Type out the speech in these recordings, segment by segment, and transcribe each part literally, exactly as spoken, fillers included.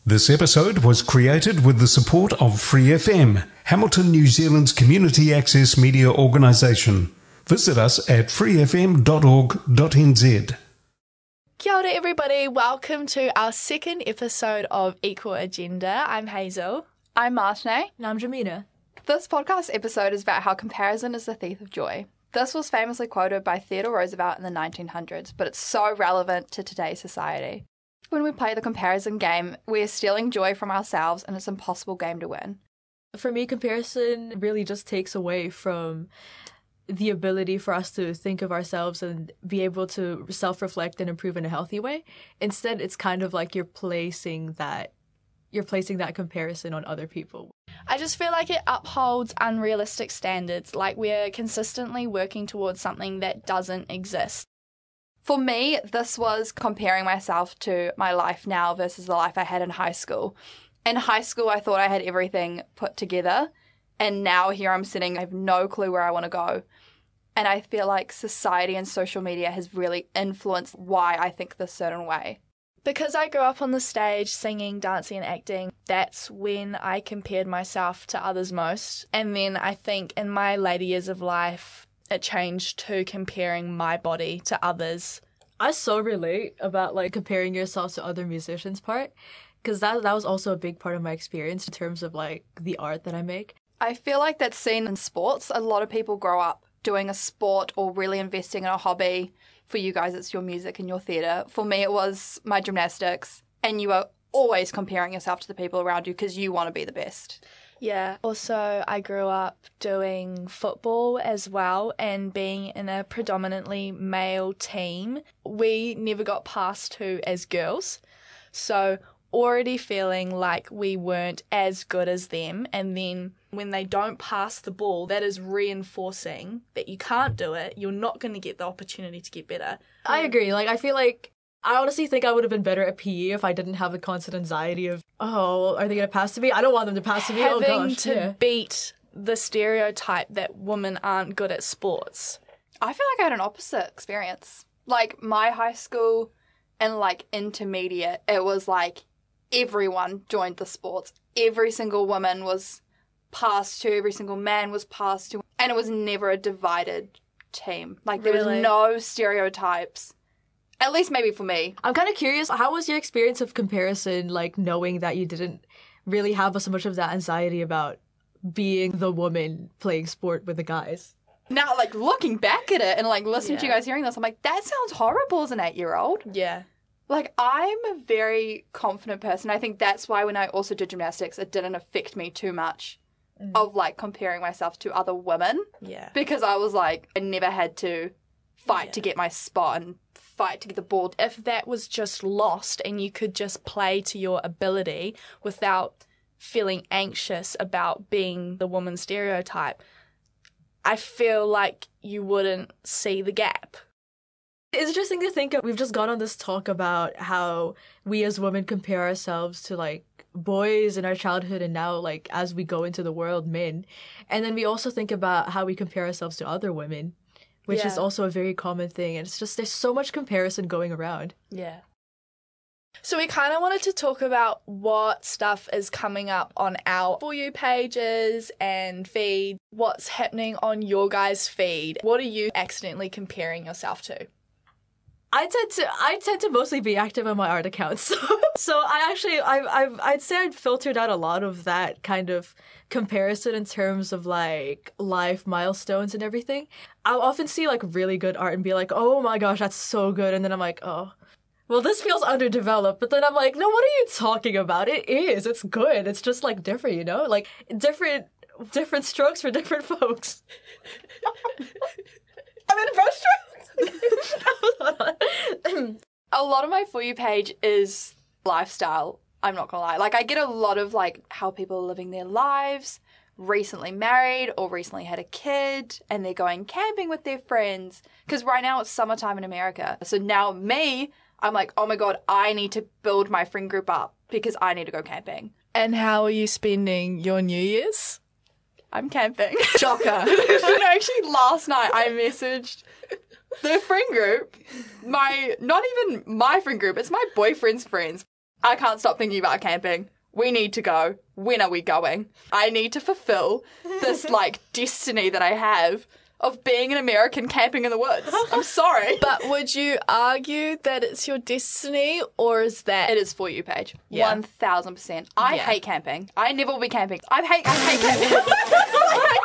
This episode was created with the support of Free F M, Hamilton, New Zealand's community access media organisation. Visit us at free f m dot org dot n z. Kia ora everybody, welcome to our second episode of Equal Agenda. I'm Hazel. I'm Martine. And I'm Jamina. This podcast episode is about how comparison is the thief of joy. This was famously quoted by Theodore Roosevelt in the nineteen hundreds, but it's so relevant to today's society. When we play the comparison game, we're stealing joy from ourselves and it's an impossible game to win. For me, comparison really just takes away from the ability for us to think of ourselves and be able to self-reflect and improve in a healthy way. Instead, it's kind of like you're placing that you're placing that comparison on other people. I just feel like it upholds unrealistic standards, like we're consistently working towards something that doesn't exist. For me, this was comparing myself to my life now versus the life I had in high school. In high school, I thought I had everything put together, and now here I'm sitting, I have no clue where I want to go. And I feel like society and social media has really influenced why I think this certain way. Because I grew up on the stage singing, dancing and acting, that's when I compared myself to others most. And then I think in my later years of life, it changed to comparing my body to others. I so relate about like comparing yourself to other musicians part, because that, that was also a big part of my experience in terms of like the art that I make. I feel like that's seen in sports. A lot of people grow up doing a sport or really investing in a hobby. For you guys, it's your music and your theatre. For me, it was my gymnastics. And you are always comparing yourself to the people around you because you want to be the best. Yeah. Also, I grew up doing football as well and being in a predominantly male team. We never got passed to as girls. So already feeling like we weren't as good as them. And then when they don't pass the ball, that is reinforcing that you can't do it. You're not going to get the opportunity to get better. I agree. Like, I feel like I honestly think I would have been better at P E if I didn't have the constant anxiety of, oh, are they going to pass to me? I don't want them to pass to me. Having oh, gosh. to yeah. beat the stereotype that women aren't good at sports. I feel like I had an opposite experience. Like, my high school and, like, intermediate, it was like everyone joined the sports. Every single woman was passed to, every single man was passed to, and it was never a divided team. Like, there Really? was no stereotypes. At least maybe for me. I'm kind of curious, how was your experience of comparison, like knowing that you didn't really have so much of that anxiety about being the woman playing sport with the guys? Now, like, looking back at it and, like, listening to you Yeah. guys hearing this, I'm like, that sounds horrible as an eight-year-old. Yeah. Like, I'm a very confident person. I think that's why when I also did gymnastics, it didn't affect me too much Mm. of, like, comparing myself to other women. Yeah. Because I was, like, I never had to fight Yeah. to get my spot and fight to get the ball. If that was just lost and you could just play to your ability without feeling anxious about being the woman stereotype, I feel like you wouldn't see the gap. It's interesting to think of, we've just gone on this talk about how we as women compare ourselves to like boys in our childhood and now like as we go into the world, men. And then we also think about how we compare ourselves to other women, which Yeah. is also a very common thing. And it's just, there's so much comparison going around. Yeah. So we kind of wanted to talk about what stuff is coming up on our For You pages and feed, what's happening on your guys' feed. What are you accidentally comparing yourself to? I tend to I tend to mostly be active on my art accounts. So I actually I I've I'd say I'd filtered out a lot of that kind of comparison in terms of like life milestones and everything. I'll often see like really good art and be like, "Oh my gosh, that's so good." And then I'm like, "Oh, well, this feels underdeveloped." But then I'm like, "No, what are you talking about? It is. It's good. It's just like different, you know? Like different different strokes for different folks." I'm in brush strokes. A lot of my For You page is lifestyle, I'm not gonna lie. Like, I get a lot of, like, how people are living their lives, recently married or recently had a kid, and they're going camping with their friends. Because right now it's summertime in America. So now me, I'm like, oh my god, I need to build my friend group up because I need to go camping. And how are you spending your New Year's? I'm camping. Shocker. No, actually, last night I messaged the friend group, my, not even my friend group, it's my boyfriend's friends. I can't stop thinking about camping. We need to go. When are we going? I need to fulfill this, like, destiny that I have of being an American camping in the woods. I'm sorry. But would you argue that it's your destiny, or is that... It is For You page. Yeah. one thousand percent. I Yeah. hate camping. I never will be camping. I hate, I hate camping. I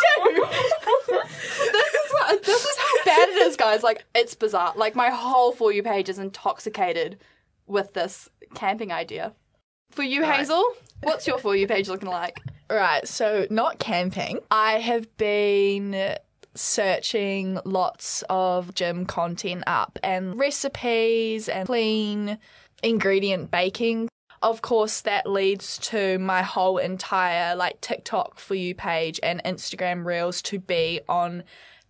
do. This is, what, this is how bad it is, guys. Like, it's bizarre. Like, my whole For You page is intoxicated with this camping idea. For you, Right. Hazel, what's your For You page looking like? Right, so not camping. I have been searching lots of gym content up and recipes and clean ingredient baking. Of course, that leads to my whole entire like TikTok For You page and Instagram Reels to be on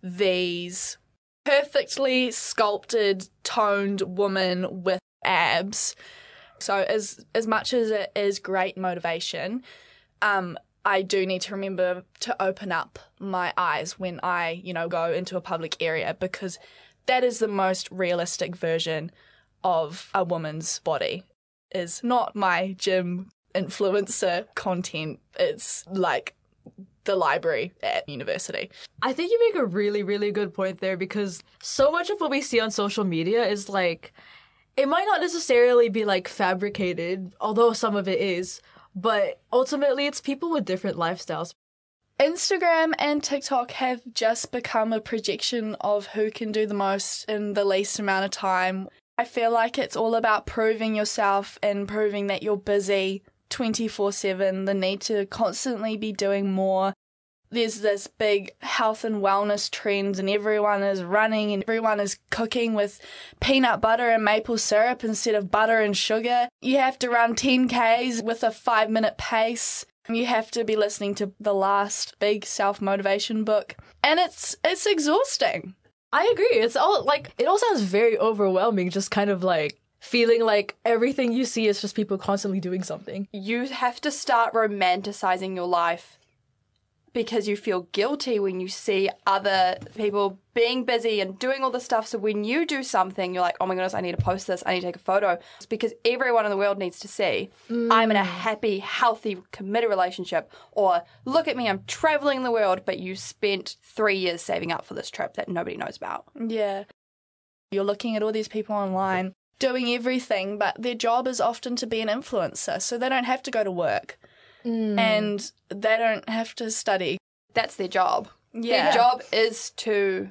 these perfectly sculpted, toned women with abs. So as as much as it is great motivation, um, I do need to remember to open up my eyes when I, you know, go into a public area, because that is the most realistic version of a woman's body. Is not my gym influencer content. It's like the library at university. I think you make a really, really good point there, because so much of what we see on social media is like, it might not necessarily be like fabricated, although some of it is, but ultimately it's people with different lifestyles. Instagram and TikTok have just become a projection of who can do the most in the least amount of time. I feel like it's all about proving yourself and proving that you're busy twenty-four seven, the need to constantly be doing more. There's this big health and wellness trend, and everyone is running and everyone is cooking with peanut butter and maple syrup instead of butter and sugar. You have to run ten kays with a five minute pace. You have to be listening to the last big self-motivation book. And it's it's exhausting. I agree. It's all like, it all sounds very overwhelming, just kind of like feeling like everything you see is just people constantly doing something. You have to start romanticizing your life because you feel guilty when you see other people being busy and doing all this stuff. So when you do something, you're like, oh my goodness, I need to post this. I need to take a photo. It's because everyone in the world needs to see mm. I'm in a happy, healthy, committed relationship. Or look at me, I'm traveling the world, but you spent three years saving up for this trip that nobody knows about. Yeah. You're looking at all these people online doing everything, but their job is often to be an influencer. So they don't have to go to work. Mm. And they don't have to study. That's their job. Yeah. Their job is to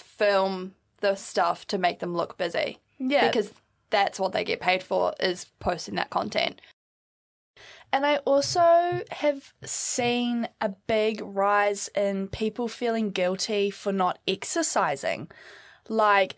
film the stuff to make them look busy. Yeah. Because that's what they get paid for, is posting that content. And I also have seen a big rise in people feeling guilty for not exercising. Like,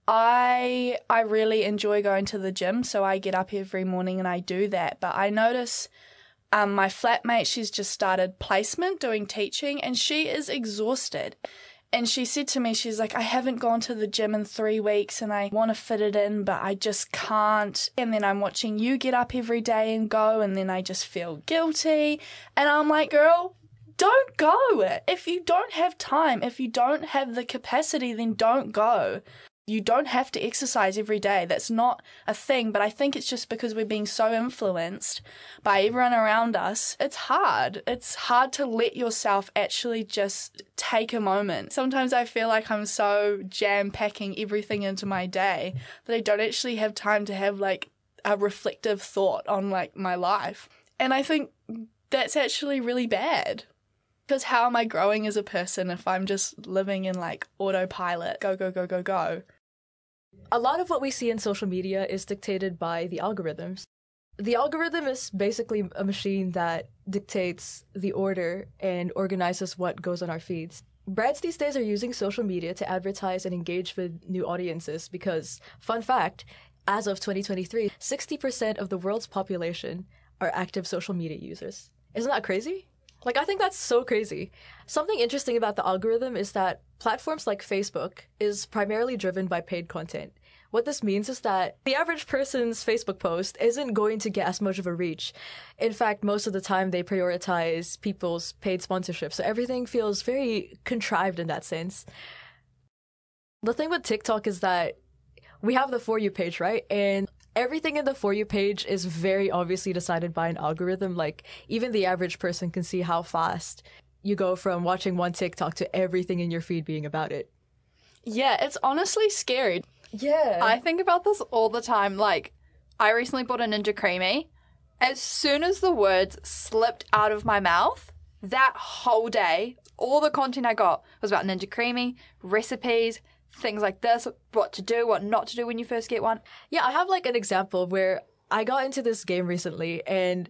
I I really enjoy going to the gym, so I get up every morning and I do that. But I notice Um, my flatmate, she's just started placement doing teaching, and she is exhausted. And she said to me, she's like, I haven't gone to the gym in three weeks and I want to fit it in, but I just can't. And then I'm watching you get up every day and go, and then I just feel guilty. And I'm like, girl, don't go. If you don't have time, if you don't have the capacity, then don't go. You don't have to exercise every day. That's not a thing. But I think it's just because we're being so influenced by everyone around us. It's hard. It's hard to let yourself actually just take a moment. Sometimes I feel like I'm so jam-packing everything into my day that I don't actually have time to have like a reflective thought on like my life. And I think that's actually really bad. Because how am I growing as a person if I'm just living in like autopilot? Go, go, go, go, go. A lot of what we see in social media is dictated by the algorithms. The algorithm is basically a machine that dictates the order and organizes what goes on our feeds. Brands these days are using social media to advertise and engage with new audiences because, fun fact, as of twenty twenty-three, sixty percent of the world's population are active social media users. Isn't that crazy? Like, I think that's so crazy. Something interesting about the algorithm is that platforms like Facebook is primarily driven by paid content. What this means is that the average person's Facebook post isn't going to get as much of a reach. In fact, most of the time they prioritize people's paid sponsorship. So everything feels very contrived in that sense. The thing with TikTok is that we have the For You page, right? And everything in the For You page is very obviously decided by an algorithm. Like, even the average person can see how fast you go from watching one TikTok to everything in your feed being about it. Yeah, it's honestly scary. Yeah. I think about this all the time. Like, I recently bought a Ninja Creamy. As soon as the words slipped out of my mouth, that whole day, all the content I got was about Ninja Creamy, recipes, things like this, what to do, what not to do when you first get one. Yeah, I have like an example where I got into this game recently, and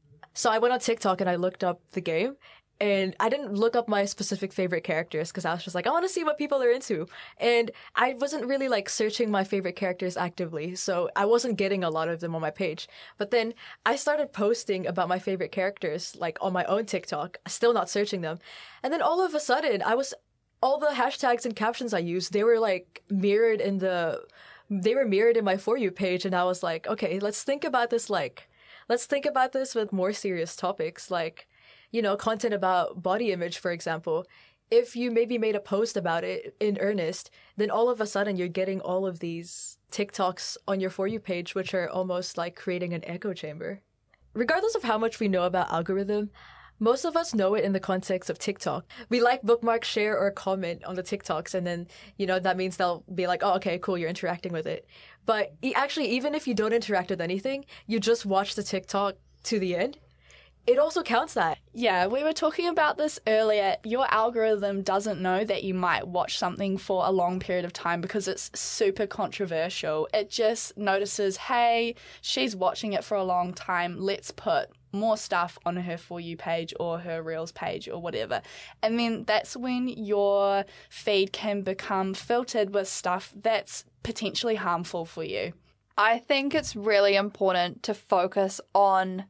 so I went on TikTok and I looked up the game, and I didn't look up my specific favorite characters because I was just like, I want to see what people are into. And I wasn't really like searching my favorite characters actively, so I wasn't getting a lot of them on my page. But then I started posting about my favorite characters like on my own TikTok, still not searching them. And then all of a sudden, I was all the hashtags and captions I used, they were like mirrored in the they were mirrored in my For You page, and I was like, okay, let's think about this like let's think about this with more serious topics, like, you know, content about body image, for example. If you maybe made a post about it in earnest, then all of a sudden you're getting all of these TikToks on your For You page, which are almost like creating an echo chamber. Regardless of how much we know about algorithm, most of us know it in the context of TikTok. We like, bookmark, share, or comment on the TikToks, and then, you know, that means they'll be like, oh, okay, cool, you're interacting with it. But e- actually, even if you don't interact with anything, you just watch the TikTok to the end, it also counts that. Yeah, we were talking about this earlier. Your algorithm doesn't know that you might watch something for a long period of time because it's super controversial. It just notices, hey, she's watching it for a long time. Let's put more stuff on her For You page or her Reels page or whatever. And then that's when your feed can become filtered with stuff that's potentially harmful for you. I think it's really important to focus on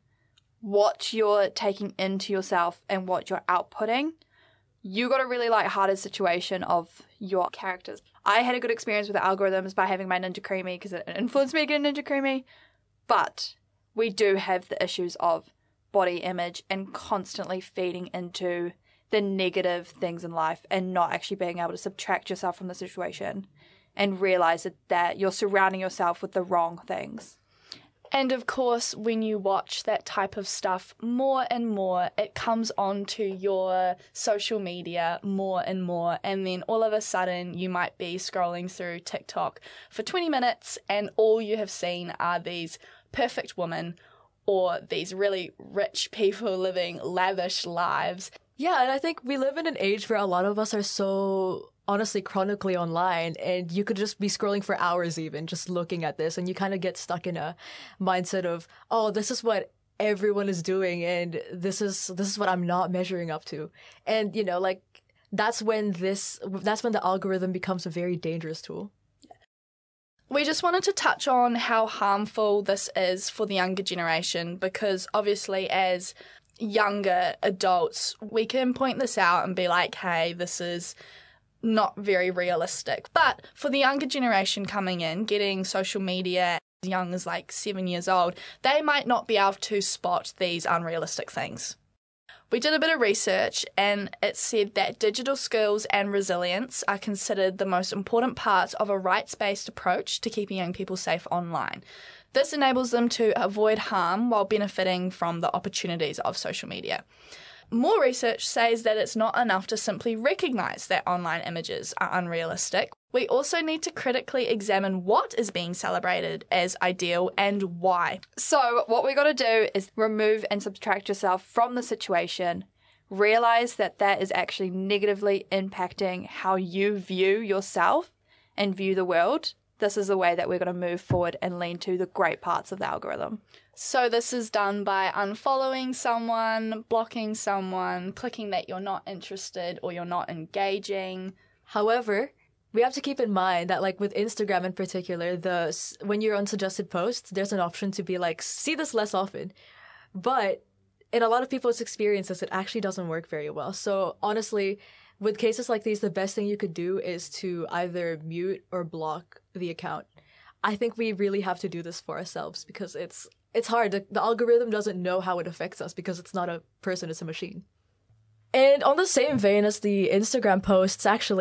what you're taking into yourself and what you're outputting. You got a really lighthearted situation of your characters. I had a good experience with the algorithms by having my Ninja Creamy because it influenced me to get a Ninja Creamy. But we do have the issues of body image and constantly feeding into the negative things in life and not actually being able to subtract yourself from the situation and realize that, that you're surrounding yourself with the wrong things. And of course, when you watch that type of stuff more and more, it comes onto your social media more and more. And then all of a sudden, you might be scrolling through TikTok for twenty minutes and all you have seen are these perfect women or these really rich people living lavish lives. Yeah, and I think we live in an age where a lot of us are so honestly chronically online, and you could just be scrolling for hours even just looking at this, and you kind of get stuck in a mindset of, oh, this is what everyone is doing and this is this is what I'm not measuring up to. And you know, like that's when this that's when the algorithm becomes a very dangerous tool. We just wanted to touch on how harmful this is for the younger generation because obviously as younger adults we can point this out and be like, hey, this is not very realistic. But for the younger generation coming in, getting social media as young as like seven years old, they might not be able to spot these unrealistic things. We did a bit of research and it said that digital skills and resilience are considered the most important parts of a rights-based approach to keeping young people safe online. This enables them to avoid harm while benefiting from the opportunities of social media. More research says that it's not enough to simply recognise that online images are unrealistic. We also need to critically examine what is being celebrated as ideal and why. So what we got to do is remove and subtract yourself from the situation, realise that that is actually negatively impacting how you view yourself and view the world. This is the way that we're going to move forward and lean to the great parts of the algorithm. So this is done by unfollowing someone, blocking someone, clicking that you're not interested or you're not engaging. However, we have to keep in mind that, like with Instagram in particular, the when you're on suggested posts, there's an option to be like, see this less often. But in a lot of people's experiences, it actually doesn't work very well. So honestly, with cases like these, the best thing you could do is to either mute or block the account. I think we really have to do this for ourselves because it's it's hard. The, the algorithm doesn't know how it affects us because it's not a person, it's a machine. And on the same vein as the Instagram posts, actually,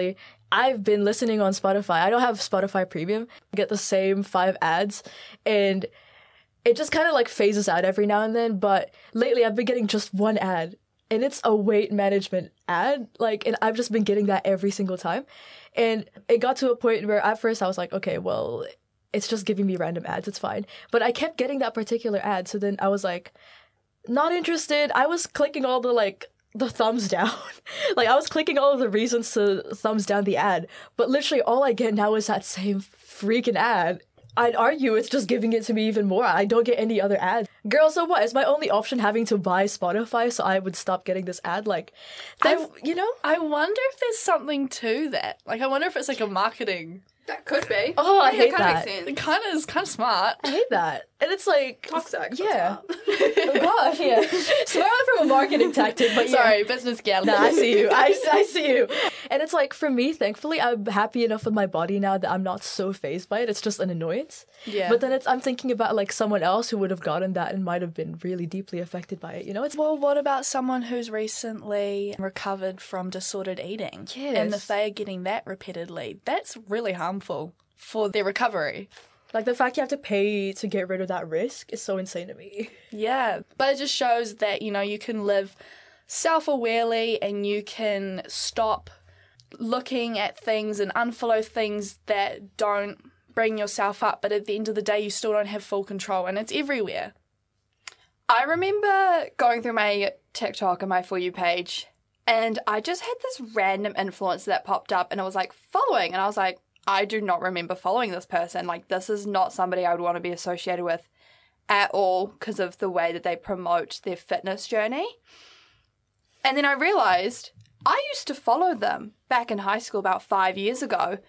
I've been listening on Spotify. I don't have Spotify Premium. I get the same five ads, and it just kind of like phases out every now and then. But lately, I've been getting just one ad, and it's a weight management ad. Like, and I've just been getting that every single time. And it got to a point where at first I was like, okay, well, it's just giving me random ads. It's fine. But I kept getting that particular ad. So then I was like, not interested. I was clicking all the like the thumbs down. Like I was clicking all of the reasons to thumbs down the ad. But literally all I get now is that same freaking ad. I'd argue it's just giving it to me even more. I don't get any other ads. Girl, so what? Is my only option having to buy Spotify so I would stop getting this ad? Like, I, you know? I wonder if there's something to that. Like, I wonder if it's like a marketing. That could be. Oh, I think hate it kinda that. makes sense. It kind of is kind of smart. I hate that. And it's like... Toxic. Yeah. Oh gosh, yeah. Smart from a marketing tactic, but yeah. Sorry, business gal. Nah, I see you. I, I see you. And it's like, for me, thankfully, I'm happy enough with my body now that I'm not so fazed by it. It's just an annoyance. Yeah. But then it's I'm thinking about like someone else who would have gotten that and might have been really deeply affected by it. You know, it's Well, what about someone who's recently recovered from disordered eating? Yes. And if they are getting that repeatedly, that's really harmful for their recovery. like the fact you have to pay to get rid of that risk is so insane to me. Yeah. But it just shows that, you know, you can live self-awarely and you can stop looking at things and unfollow things that don't bring yourself up. But at the end of the day, you still don't have full control, and it's everywhere. I remember going through my TikTok and my For You page, and I just had this random influencer that popped up, and it was like following, and I was like, I do not remember following this person. Like, this is not somebody I would want to be associated with at all because of the way that they promote their fitness journey. And then I realized I used to follow them back in high school about five years ago.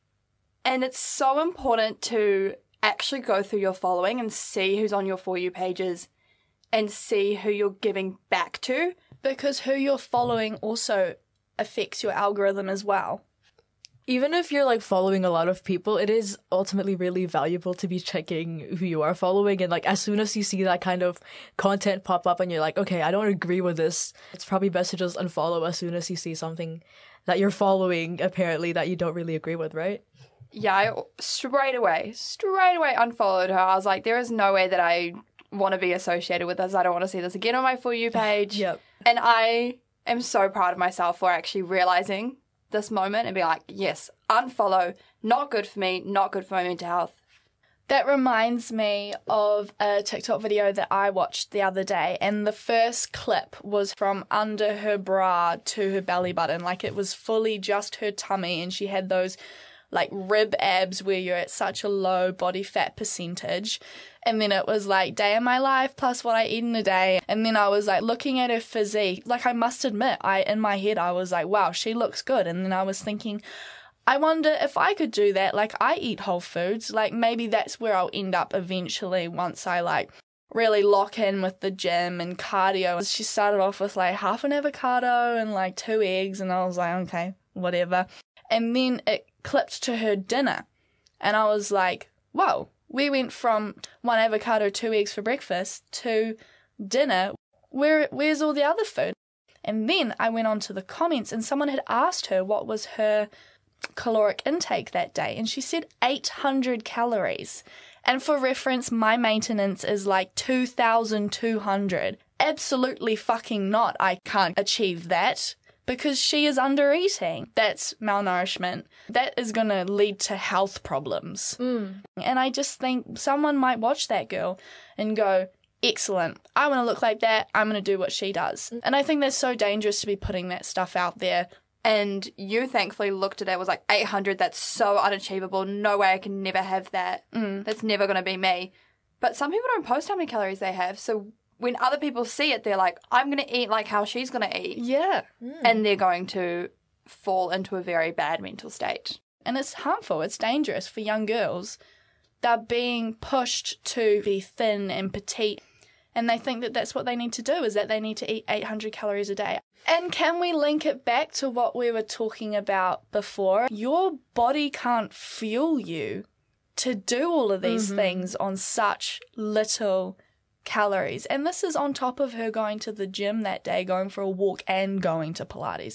And it's so important to actually go through your following and see who's on your For You pages and see who you're giving back to. Because who you're following also affects your algorithm as well. Even if you're like following a lot of people, it is ultimately really valuable to be checking who you are following. And like as soon as you see that kind of content pop up and you're like, okay, I don't agree with this, it's probably best to just unfollow as soon as you see something that you're following apparently that you don't really agree with, right? Yeah, I straight away, straight away unfollowed her. I was like, there is no way that I want to be associated with this. I don't want to see this again on my For You page. Yep. And I am so proud of myself for actually realizing this moment and be like, yes, unfollow, not good for me, not good for my mental health. That reminds me of a TikTok video that I watched the other day, and the first clip was from under her bra to her belly button. Like, it was fully just her tummy, and she had those like rib abs where you're at such a low body fat percentage. And then it was like day in my life plus what I eat in a day. And then I was like looking at her physique. Like, I must admit, I in my head I was like, wow, she looks good. And then I was thinking, I wonder if I could do that. Like, I eat whole foods. Like, maybe that's where I'll end up eventually once I like really lock in with the gym and cardio. She started off with like half an avocado and like two eggs, and I was like, okay, whatever. And then it clipped to her dinner, and I was like, whoa, we went from one avocado, two eggs for breakfast to dinner. Where where's all the other food? And then I went on to the comments, and someone had asked her what was her caloric intake that day, and she said eight hundred calories. And for reference, my maintenance is like two thousand two hundred. Absolutely fucking not. I can't achieve that. Because she is under eating. That's malnourishment. That is going to lead to health problems. Mm. And I just think someone might watch that girl and go, excellent, I want to look like that, I'm going to do what she does. And I think that's so dangerous to be putting that stuff out there. And you thankfully looked at it, was like eight hundred, that's so unachievable, no way, I can never have that. Mm. That's never going to be me. But some people don't post how many calories they have, so when other people see it, they're like, I'm going to eat like how she's going to eat. Yeah. And they're going to fall into a very bad mental state. And it's harmful. It's dangerous for young girls. They're being pushed to be thin and petite. And they think that that's what they need to do, is that they need to eat eight hundred calories a day. And can we link it back to what we were talking about before? Your body can't fuel you to do all of these mm-hmm. things on such little calories. And this is on top of her going to the gym that day, going for a walk and going to Pilates.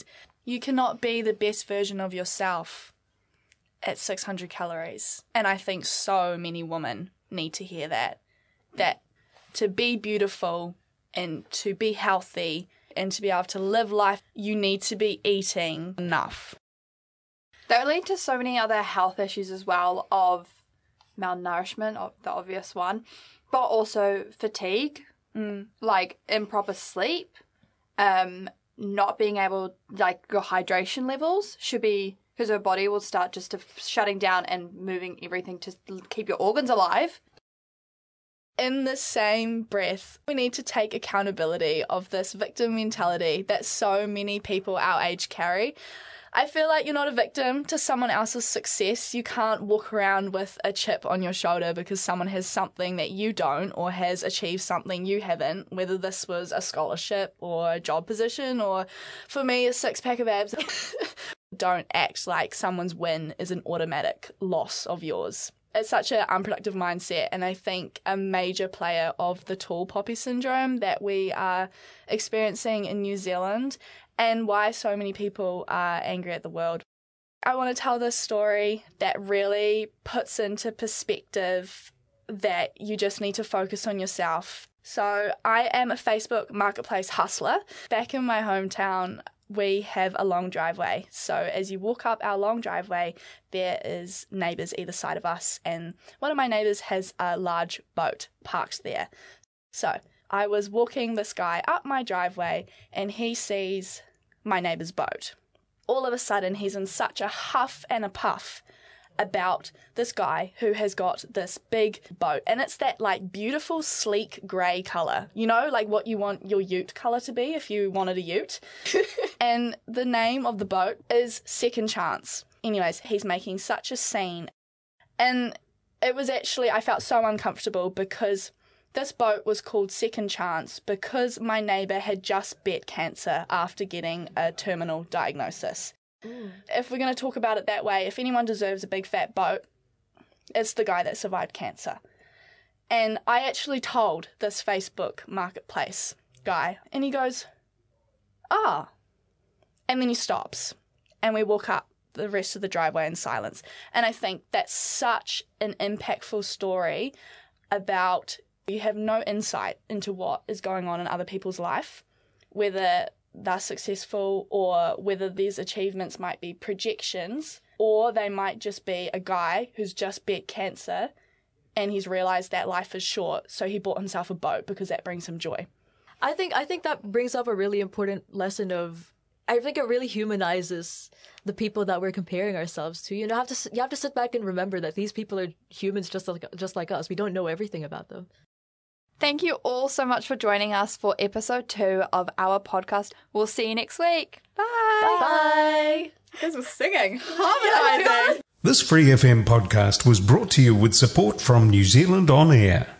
You cannot be the best version of yourself at six hundred calories. And I think so many women need to hear that. That to be beautiful and to be healthy and to be able to live life, you need to be eating enough. That lead to so many other health issues as well, of malnourishment, the obvious one, but also fatigue, mm. like improper sleep, um, not being able, like your hydration levels should be, because your body will start just to shutting down and moving everything to keep your organs alive. In the same breath, we need to take accountability of this victim mentality that so many people our age carry. I feel like you're not a victim to someone else's success. You can't walk around with a chip on your shoulder because someone has something that you don't or has achieved something you haven't, whether this was a scholarship or a job position or, for me, a six-pack of abs. Don't act like someone's win is an automatic loss of yours. It's such an unproductive mindset, and I think a major player of the tall poppy syndrome that we are experiencing in New Zealand and why so many people are angry at the world. I want to tell this story that really puts into perspective that you just need to focus on yourself. So I am a Facebook marketplace hustler. Back in my hometown, we have a long driveway. So as you walk up our long driveway, there is neighbours either side of us, and one of my neighbours has a large boat parked there. So I was walking this guy up my driveway and he sees my neighbour's boat. All of a sudden he's in such a huff and a puff about this guy who has got this big boat, and it's that like beautiful sleek grey colour, you know, like what you want your ute colour to be if you wanted a ute. And the name of the boat is Second Chance. Anyways, he's making such a scene, and it was actually, I felt so uncomfortable because this boat was called Second Chance because my neighbour had just bet cancer after getting a terminal diagnosis. Mm. If we're going to talk about it that way, if anyone deserves a big fat boat, it's the guy that survived cancer. And I actually told this Facebook marketplace guy, and he goes, ah. And then he stops, and we walk up the rest of the driveway in silence. And I think that's such an impactful story about you have no insight into what is going on in other people's life, whether they're successful or whether these achievements might be projections, or they might just be a guy who's just bet cancer and he's realised that life is short, so he bought himself a boat because that brings him joy. I think I think that brings up a really important lesson of, I think it really humanizes the people that we're comparing ourselves to. You know, have to you have to sit back and remember that these people are humans just like just like us. We don't know everything about them. Thank you all so much for joining us for episode two of our podcast. We'll see you next week. Bye. Bye. You guys were singing. Harmonizing. This Free F M podcast was brought to you with support from New Zealand On Air.